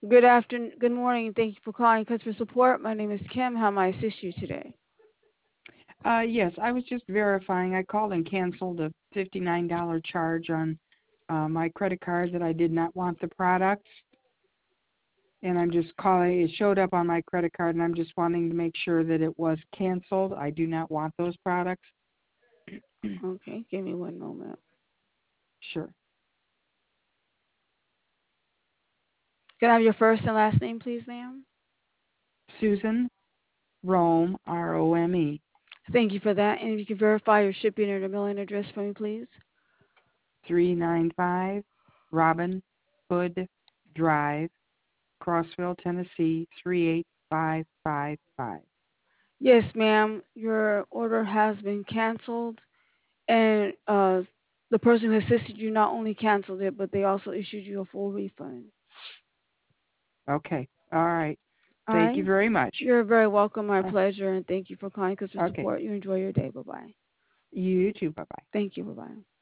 Good afternoon, good morning, and thank you for calling customer support. My name is Kim. How may I assist you today? Yes, I was just verifying. I called and canceled a $59 charge on my credit card that I did not want the products. And I'm just calling. It showed up on my credit card, and I'm just wanting to make sure that it was canceled. I do not want those products. Okay, give me one moment. Sure. Can I have your first and last name, please, ma'am? Susan Rome, Rome, Thank you for that. And if you can verify your shipping or the mailing address for me, please. 395 Robin Hood Drive, Crossville, Tennessee, 38555. Yes, ma'am. Your order has been canceled, and the person who assisted you not only canceled it, but they also issued you a full refund. Okay. All right. All Thank you right. very much. You're very welcome. My Uh, pleasure, and thank you for calling customer okay. support. You enjoy your day. Bye bye. You too. Bye bye. Thank you. Bye bye.